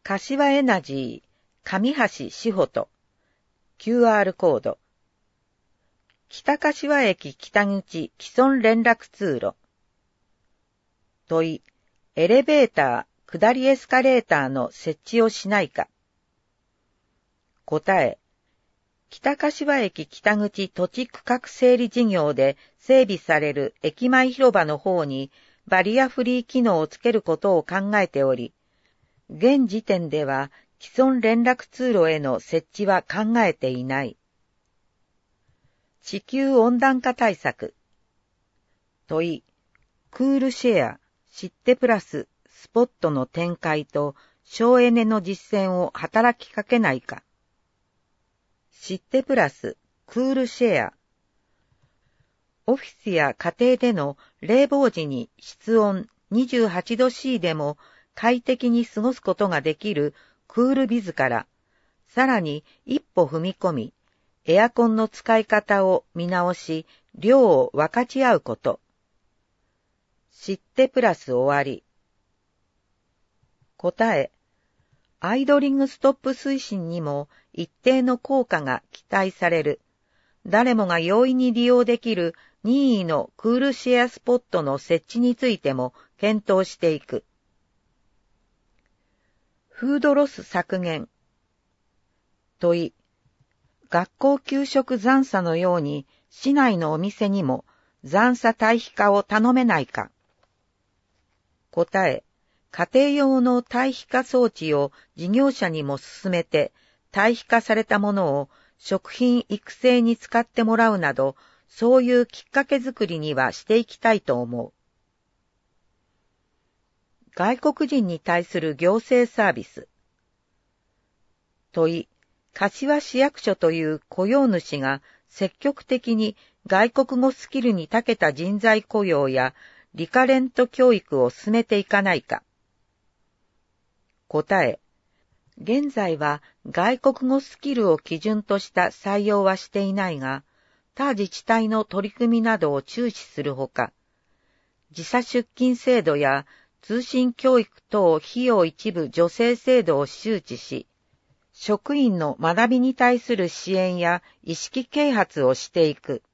柏エナジー、上橋志穂と、QR コード。北柏駅北口既存連絡通路。問い、エレベーター、下りエスカレーターの設置をしないか。答え、北柏駅北口土地区画整理事業で整備される駅前広場の方にバリアフリー機能をつけることを考えており、現時点では既存連絡通路への設置は考えていない。地球温暖化対策。問い、クールシェア、シッテプラス、スポットの展開と省エネの実践を働きかけないか。シッテプラス、クールシェア。オフィスや家庭での冷房時に室温28度 C でも快適に過ごすことができるクールビズから、さらに一歩踏み込み、エアコンの使い方を見直し、量を分かち合うこと。知ってプラス終わり。答え。アイドリングストップ推進にも一定の効果が期待される。誰もが容易に利用できる任意のクールシェアスポットの設置についても検討していく。フードロス削減。問い。学校給食残差のように市内のお店にも残差堆肥化を頼めないか。答え、家庭用の堆肥化装置を事業者にも進めて堆肥化されたものを食品育成に使ってもらうなど、そういうきっかけ作りにはしていきたいと思う。外国人に対する行政サービス。問い、柏市役所という雇用主が積極的に外国語スキルに長けた人材雇用やリカレント教育を進めていかないか。答え、現在は外国語スキルを基準とした採用はしていないが、他自治体の取り組みなどを注視するほか、時差出勤制度や通信教育等費用一部助成制度を周知し、職員の学びに対する支援や意識啓発をしていく。